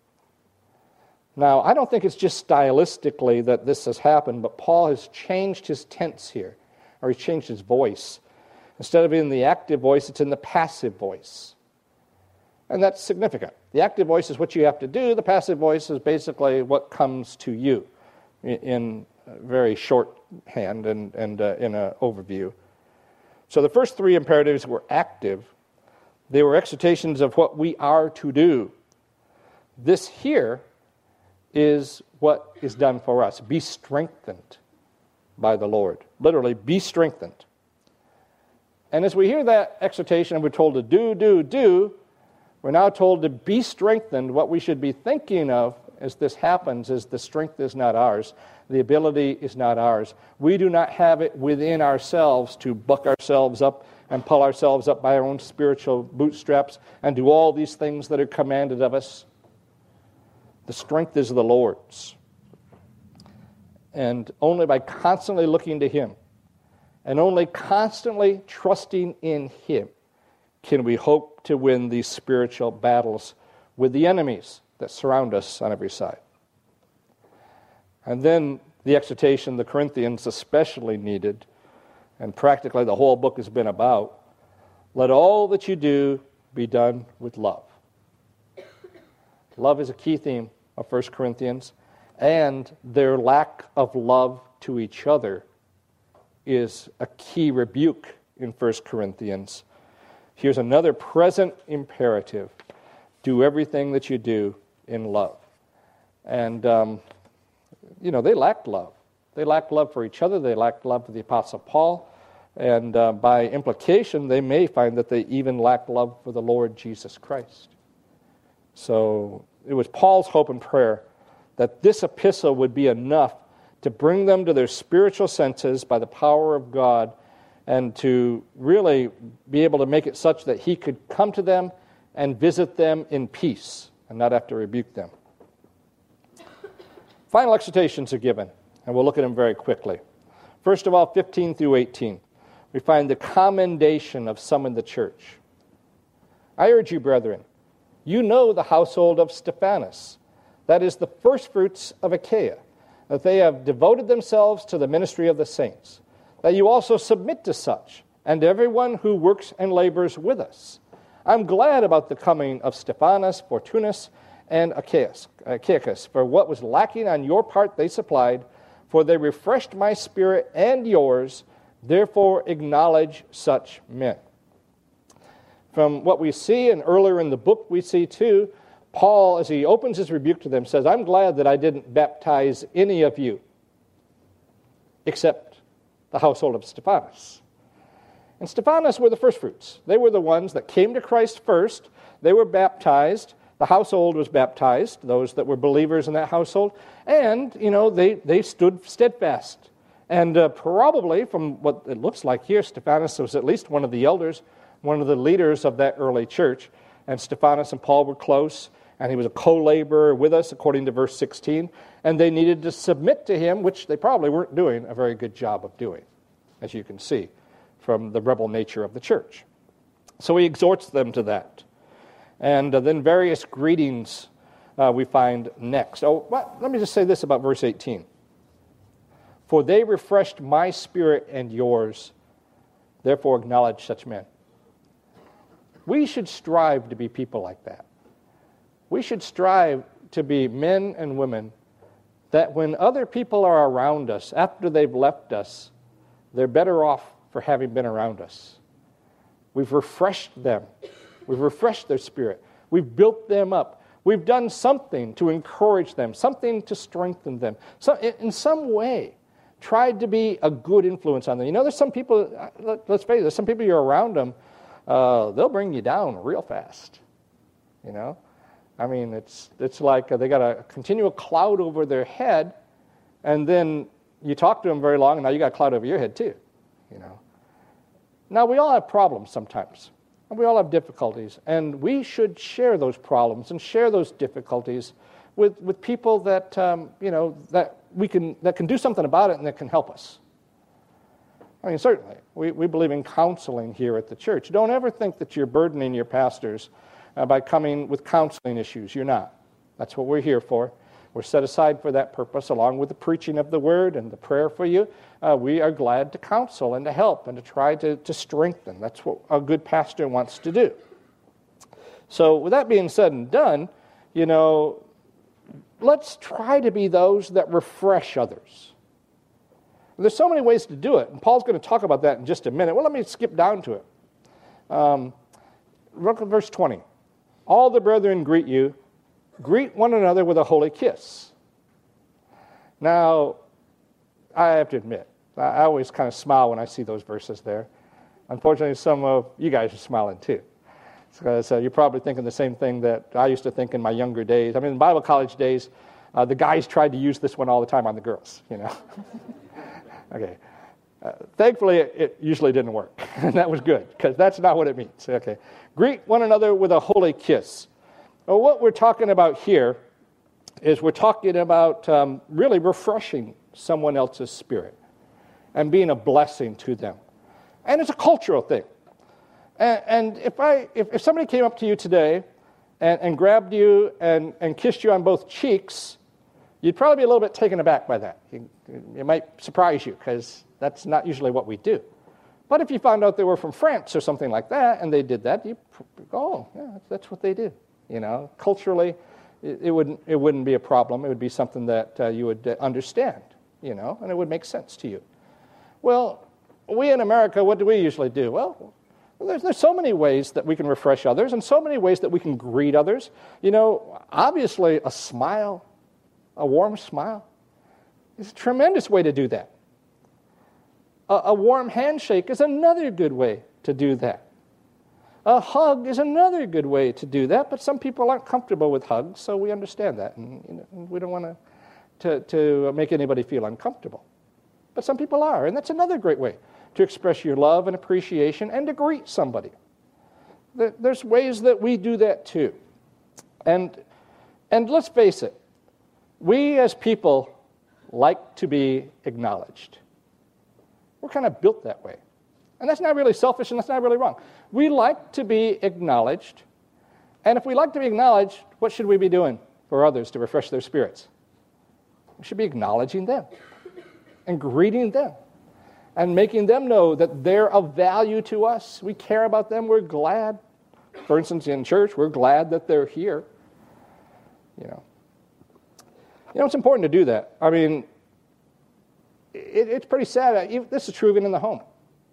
Now, I don't think it's just stylistically that this has happened, but Paul has changed his tense here, or he's changed his voice. Instead of in the active voice, it's in the passive voice. And that's significant. The active voice is what you have to do. The passive voice is basically what comes to you in very shorthand and, and uh, in an overview. So the first three imperatives were active. They were exhortations of what we are to do. This here is what is done for us. Be strengthened by the Lord. Literally, be strengthened. And as we hear that exhortation and we're told to do, do, do, we're now told to be strengthened. What we should be thinking of as this happens is the strength is not ours. The ability is not ours. We do not have it within ourselves to buck ourselves up and pull ourselves up by our own spiritual bootstraps and do all these things that are commanded of us. The strength is the Lord's. And only by constantly looking to Him and only constantly trusting in Him can we hope to win these spiritual battles with the enemies that surround us on every side. And then the exhortation the Corinthians especially needed, and practically the whole book has been about, let all that you do be done with love. Love is a key theme of First Corinthians, and their lack of love to each other is a key rebuke in First Corinthians. Here's another present imperative. Do everything that you do in love. And, um, you know, they lacked love. They lacked love for each other. They lacked love for the Apostle Paul. And uh, by implication, they may find that they even lacked love for the Lord Jesus Christ. So it was Paul's hope and prayer that this epistle would be enough to bring them to their spiritual senses by the power of God and to really be able to make it such that he could come to them and visit them in peace and not have to rebuke them. Final exhortations are given, and we'll look at them very quickly. First of all, fifteen through eighteen. We find the commendation of some in the church. I urge you, brethren, you know the household of Stephanas, that is the firstfruits of Achaia, that they have devoted themselves to the ministry of the saints, that you also submit to such, and everyone who works and labors with us. I'm glad about the coming of Stephanas, Fortunus, and Achaicus, Achaicus, for what was lacking on your part they supplied, for they refreshed my spirit and yours. Therefore, acknowledge such men. From what we see, and earlier in the book we see too, Paul, as he opens his rebuke to them, says, I'm glad that I didn't baptize any of you except the household of Stephanas. And Stephanas were the firstfruits. They were the ones that came to Christ first. They were baptized. The household was baptized, those that were believers in that household. And, you know, they, they stood steadfast. And uh, probably, from what it looks like here, Stephanas was at least one of the elders, one of the leaders of that early church. And Stephanas and Paul were close, and he was a co-laborer with us, according to verse sixteen. And they needed to submit to him, which they probably weren't doing a very good job of doing, as you can see from the rebel nature of the church. So he exhorts them to that. And uh, then various greetings uh, we find next. Oh, well, let me just say this about verse eighteen. For they refreshed my spirit and yours, therefore acknowledge such men. We should strive to be people like that. We should strive to be men and women that when other people are around us, after they've left us, they're better off for having been around us. We've refreshed them. We've refreshed their spirit. We've built them up. We've done something to encourage them, something to strengthen them. So in some way, tried to be a good influence on them. You know, there's some people, let's face it, there's some people you're around them, uh, they'll bring you down real fast. You know? I mean, it's it's like they got a continual cloud over their head, and then you talk to them very long, and now you got a cloud over your head too. You know? Now, we all have problems sometimes, and we all have difficulties, and we should share those problems and share those difficulties with, with people that, um, you know, that we can that can do something about it and that can help us. I mean, certainly, we, we believe in counseling here at the church. Don't ever think that you're burdening your pastors uh, by coming with counseling issues. You're not. That's what we're here for. We're set aside for that purpose, along with the preaching of the word and the prayer for you. Uh, we are glad to counsel and to help and to try to, to strengthen. That's what a good pastor wants to do. So with that being said and done, you know, let's try to be those that refresh others. There's so many ways to do it, and Paul's going to talk about that in just a minute. Well, let me skip down to it. Um, look at verse twenty. All the brethren greet you. Greet one another with a holy kiss. Now, I have to admit, I always kind of smile when I see those verses there. Unfortunately, some of you guys are smiling too. So, so you're probably thinking the same thing that I used to think in my younger days. I mean, in Bible college days, uh, the guys tried to use this one all the time on the girls, you know. Okay. Uh, thankfully, it, it usually didn't work, and that was good, because that's not what it means. Okay. Greet one another with a holy kiss. Well, what we're talking about here is we're talking about um, really refreshing someone else's spirit and being a blessing to them. And it's a cultural thing. And, and if I if, if somebody came up to you today and, and grabbed you and, and kissed you on both cheeks, you'd probably be a little bit taken aback by that. You, it might surprise you, because that's not usually what we do. But if you found out they were from France or something like that, and they did that, you go, oh, yeah, that's what they do. You know, culturally, it, it wouldn't it wouldn't be a problem. It would be something that uh, you would uh, understand, you know, and it would make sense to you. Well, we in America, what do we usually do? Well, there's, there's so many ways that we can refresh others, and so many ways that we can greet others. You know, obviously, a smile, a warm smile, is a tremendous way to do that. A, a warm handshake is another good way to do that. A hug is another good way to do that, but some people aren't comfortable with hugs, so we understand that, and you know, we don't want to to make anybody feel uncomfortable. But some people are, and that's another great way to express your love and appreciation and to greet somebody. There's ways that we do that too. And, and let's face it, we as people like to be acknowledged. We're kind of built that way. And that's not really selfish, and that's not really wrong. We like to be acknowledged, and if we like to be acknowledged, what should we be doing for others to refresh their spirits? We should be acknowledging them and greeting them and making them know that they're of value to us. We care about them. We're glad. For instance, in church, we're glad that they're here. You know, you know, it's important to do that. I mean, it, it's pretty sad. This is true even in the home.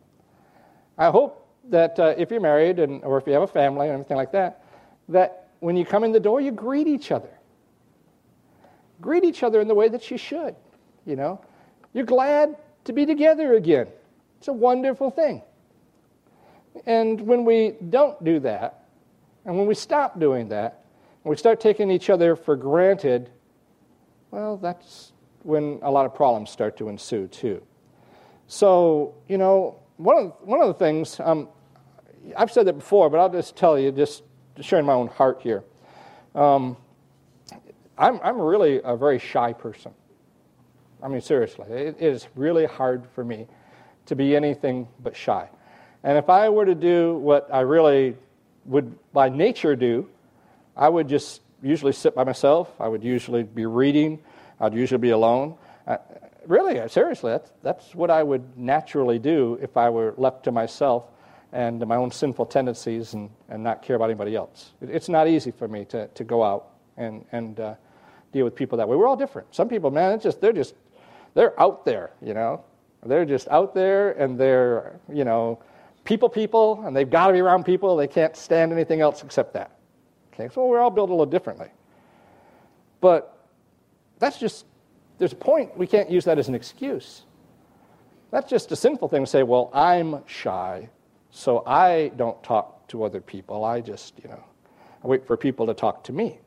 I hope that uh, if you're married and or if you have a family or anything like that, that when you come in the door, you greet each other. Greet each other in the way that you should, you know. You're glad to be together again. It's a wonderful thing. And when we don't do that, and when we stop doing that, and we start taking each other for granted, well, that's when a lot of problems start to ensue too. So, you know, one of one of the things, um, I've said that before, but I'll just tell you, just sharing my own heart here. Um, I'm I'm really a very shy person. I mean, seriously, it is really hard for me to be anything but shy. And if I were to do what I really would by nature do, I would just usually sit by myself. I would usually be reading. I'd usually be alone. Uh, really, seriously, that's, that's what I would naturally do if I were left to myself and my own sinful tendencies and, and not care about anybody else. It, it's not easy for me to, to go out and, and uh, deal with people that way. We're all different. Some people, man, it's just they're just, they're out there, you know. They're just out there and they're, you know, people people, and they've got to be around people. They can't stand anything else except that. Okay, so we're all built a little differently. But that's just, there's a point, we can't use that as an excuse. That's just a sinful thing to say, well, I'm shy, so I don't talk to other people. I just, you know, I wait for people to talk to me.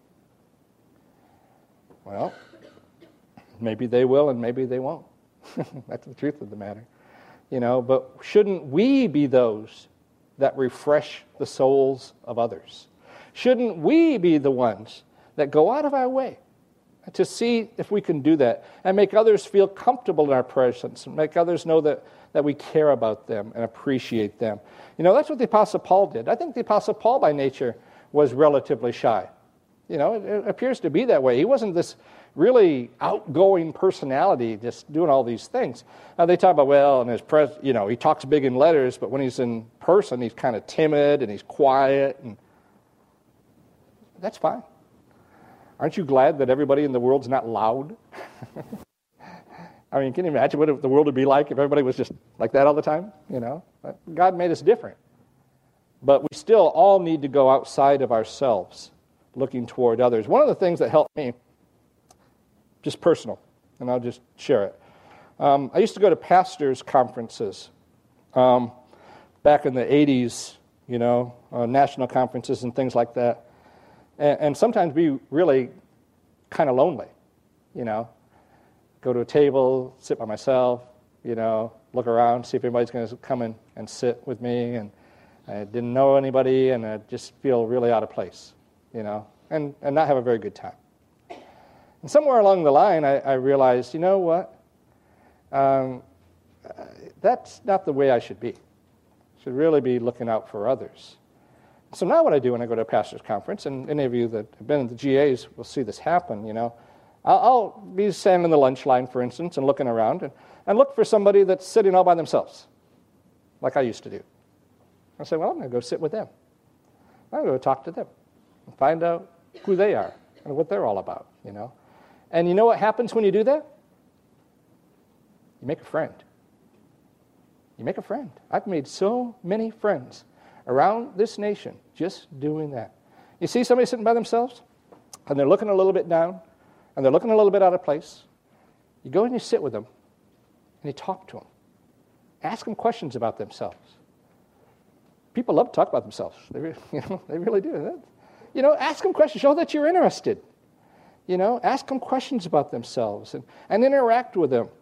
Well, maybe they will and maybe they won't. That's the truth of the matter. You know, but shouldn't we be those that refresh the souls of others? Shouldn't we be the ones that go out of our way to see if we can do that and make others feel comfortable in our presence and make others know that, that we care about them and appreciate them? You know, that's what the Apostle Paul did. I think the Apostle Paul by nature was relatively shy. You know, it, it appears to be that way. He wasn't this really outgoing personality just doing all these things. Now they talk about, well, in his pres, you know, he talks big in letters, but when he's in person, he's kind of timid and he's quiet, and that's fine. Aren't you glad that everybody in the world's not loud? I mean, can you imagine what the world would be like if everybody was just like that all the time? You know, God made us different. But we still all need to go outside of ourselves, looking toward others. One of the things that helped me, just personal, and I'll just share it. Um, I used to go to pastors' conferences um, back in the eighties, you know, uh, national conferences and things like that, and, and sometimes be really kind of lonely, you know. Go to a table, sit by myself, you know, look around, see if anybody's going to come in and sit with me, and I didn't know anybody, and I just feel really out of place, you know, and, and not have a very good time. And somewhere along the line, I, I realized, you know what? Um, that's not the way I should be. I should really be looking out for others. So now what I do when I go to a pastor's conference, and any of you that have been in the G As will see this happen, you know, I'll, I'll be standing in the lunch line, for instance, and looking around, and, and look for somebody that's sitting all by themselves. like I used to do. I say, well, I'm going to go sit with them. I'm going to go talk to them and find out who they are and what they're all about, you know. And you know what happens when you do that? You make a friend. You make a friend. I've made so many friends around this nation just doing that. You see somebody sitting by themselves, and they're looking a little bit down, and they're looking a little bit out of place. You go and you sit with them, and you talk to them. Ask them questions about themselves. People love to talk about themselves. They, re- you know, they really do. You know, ask them questions. Show that you're interested. You know, ask them questions about themselves and, and interact with them.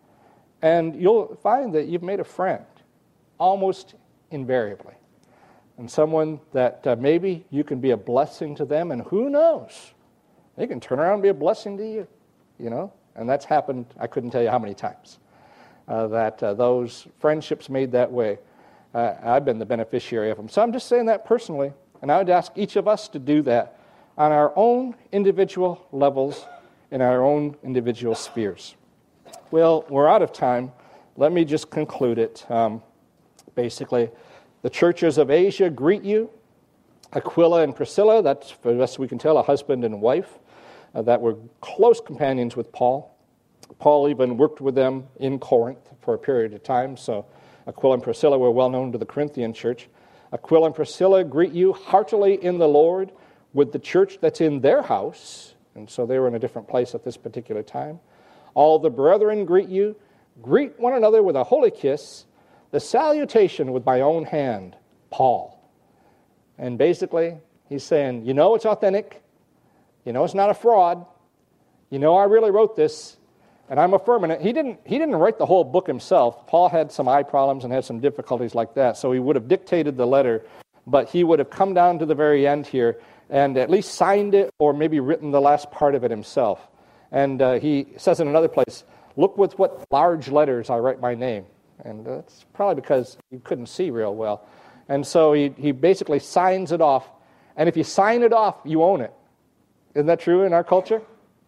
And you'll find that you've made a friend almost invariably. And someone that uh, maybe you can be a blessing to them, and who knows, they can turn around and be a blessing to you, you know. And that's happened, I couldn't tell you how many times, uh, that uh, those friendships made that way. Uh, I've been the beneficiary of them. So I'm just saying that personally, and I would ask each of us to do that on our own individual levels, in our own individual spheres. Well, we're out of time. Let me just conclude it. Um, basically, the churches of Asia greet you. Aquila and Priscilla, that's, for the best we can tell, a husband and wife uh, that were close companions with Paul. Paul even worked with them in Corinth for a period of time, so Aquila and Priscilla were well known to the Corinthian church. Aquila and Priscilla greet you heartily in the Lord with the church that's in their house, and so they were in a different place at this particular time. All the brethren greet you. Greet one another with a holy kiss. The salutation with my own hand, Paul. And basically, he's saying, you know it's authentic. You know it's not a fraud. You know I really wrote this, and I'm affirming it. He didn't, he didn't write the whole book himself. Paul had some eye problems and had some difficulties like that, so he would have dictated the letter, but he would have come down to the very end here and at least signed it or maybe written the last part of it himself. And uh, he says in another place, look with what large letters I write my name. And that's probably because he couldn't see real well. And so he, he basically signs it off. And if you sign it off, you own it. Isn't that true in our culture?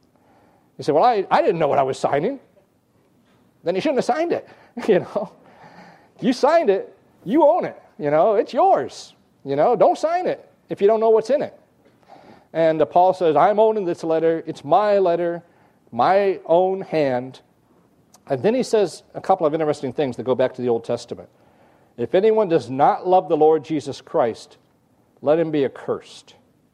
You say, well, I, I didn't know what I was signing. Then you shouldn't have signed it. You know, you signed it, you own it. You know, it's yours. You know, don't sign it if you don't know what's in it. And uh, Paul says, I'm owning this letter. It's my letter, my own hand. And then he says a couple of interesting things that go back to the Old Testament. If anyone does not love the Lord Jesus Christ, let him be accursed.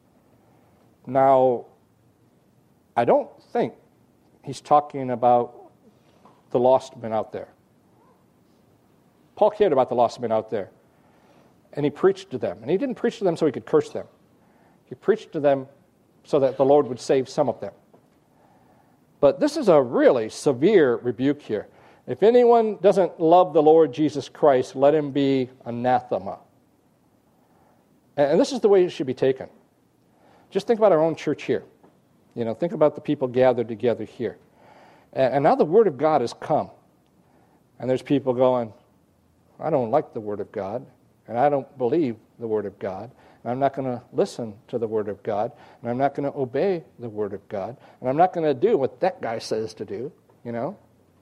Now, I don't think he's talking about the lost men out there. Paul cared about the lost men out there. And he preached to them. And he didn't preach to them so he could curse them. He preached to them so that the Lord would save some of them. But this is a really severe rebuke here. If anyone doesn't love the Lord Jesus Christ, let him be anathema. And this is the way it should be taken. Just think about our own church here. You know, think about the people gathered together here. And now the Word of God has come. And there's people going, I don't like the Word of God, and I don't believe the Word of God, and I'm not going to listen to the Word of God, and I'm not going to obey the Word of God, and I'm not going to do what that guy says to do, you know?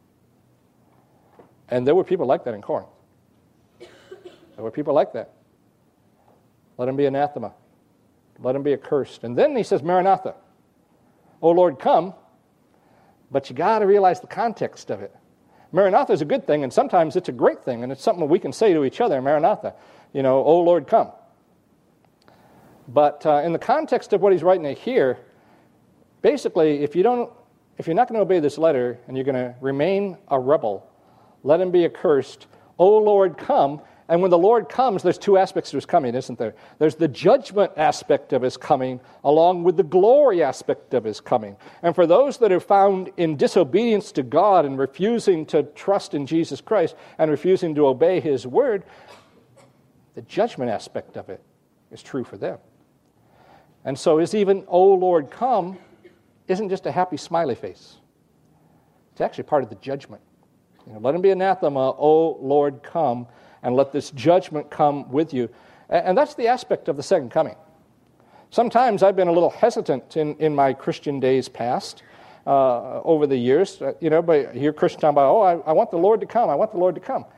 And there were people like that in Corinth. There were people like that. Let him be anathema. Let him be accursed. And then he says, Maranatha. Oh, Lord, come. But you got to realize the context of it. Maranatha is a good thing, and sometimes it's a great thing, and it's something we can say to each other, Maranatha. You know, oh, Lord, come. But uh, in the context of what he's writing here, basically, if you don't, if you're not going to obey this letter and you're going to remain a rebel, let him be accursed. Oh, Lord, come. And when the Lord comes, there's two aspects to his coming, isn't there? There's the judgment aspect of his coming, along with the glory aspect of his coming. And for those that are found in disobedience to God and refusing to trust in Jesus Christ and refusing to obey his word, the judgment aspect of it is true for them. And so is even, oh, Lord, come, isn't just a happy smiley face. It's actually part of the judgment. You know, let him be anathema, oh, Lord, come, and let this judgment come with you. And that's the aspect of the second coming. Sometimes I've been a little hesitant in, in my Christian days past, uh, over the years. Uh, you know, but hear Christians talking about, oh, I, I want the Lord to come, I want the Lord to come.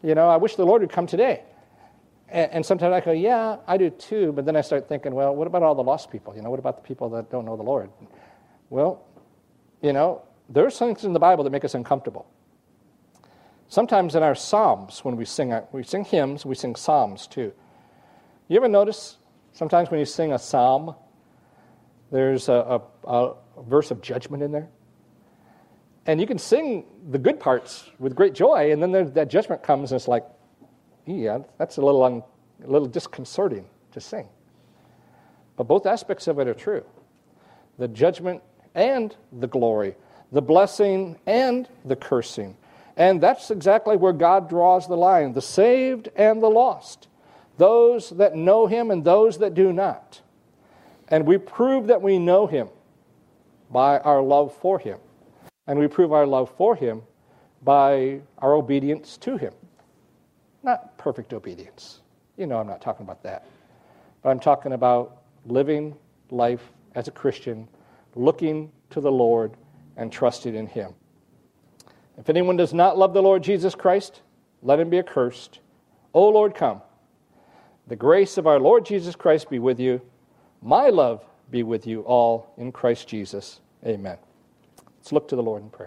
You know, I wish the Lord would come today. And, and sometimes I go, yeah, I do too. But then I start thinking, well, what about all the lost people? You know, what about the people that don't know the Lord? Well, you know, there are some things in the Bible that make us uncomfortable. Sometimes in our psalms, when we sing, we sing hymns, we sing psalms too. You ever notice sometimes when you sing a psalm, there's a, a, a verse of judgment in there? And you can sing the good parts with great joy, and then there, that judgment comes, and it's like, yeah, that's a little, un, a little disconcerting to sing. But both aspects of it are true. The judgment and the glory, the blessing and the cursing. And that's exactly where God draws the line, the saved and the lost, those that know him and those that do not. And we prove that we know him by our love for him. And we prove our love for him by our obedience to him. Not perfect obedience. You know I'm not talking about that. But I'm talking about living life as a Christian, looking to the Lord and trusting in him. If anyone does not love the Lord Jesus Christ, let him be accursed. O Lord, come. The grace of our Lord Jesus Christ be with you. My love be with you all in Christ Jesus. Amen. Let's look to the Lord in prayer.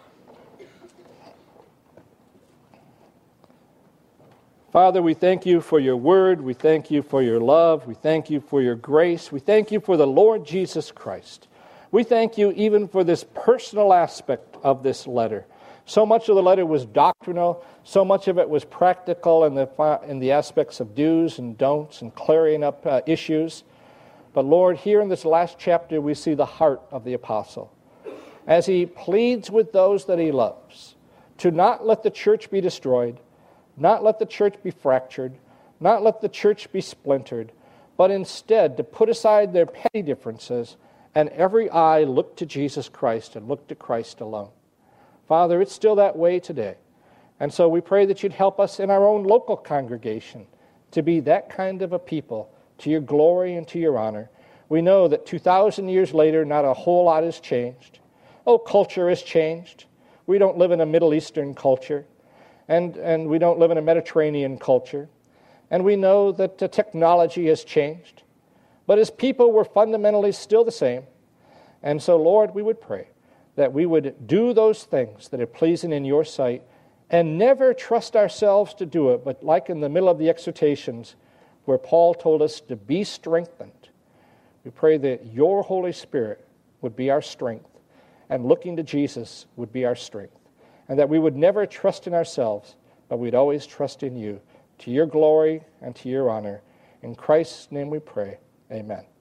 Father, we thank you for your word. We thank you for your love. We thank you for your grace. We thank you for the Lord Jesus Christ. We thank you even for this personal aspect of this letter. So much of the letter was doctrinal. So much of it was practical in the, in the aspects of do's and don'ts and clearing up uh, issues. But Lord, here in this last chapter, we see the heart of the apostle as he pleads with those that he loves to not let the church be destroyed, not let the church be fractured, not let the church be splintered, but instead to put aside their petty differences and every eye look to Jesus Christ and look to Christ alone. Father, it's still that way today. And so we pray that you'd help us in our own local congregation to be that kind of a people to your glory and to your honor. We know that two thousand years later, not a whole lot has changed. Oh, culture has changed. We don't live in a Middle Eastern culture, and, and we don't live in a Mediterranean culture. And we know that the technology has changed. But as people, we're fundamentally still the same. And so, Lord, we would pray that we would do those things that are pleasing in your sight and never trust ourselves to do it, but like in the middle of the exhortations where Paul told us to be strengthened, we pray that your Holy Spirit would be our strength and looking to Jesus would be our strength, and that we would never trust in ourselves, but we'd always trust in you, to your glory and to your honor. In Christ's name we pray. Amen.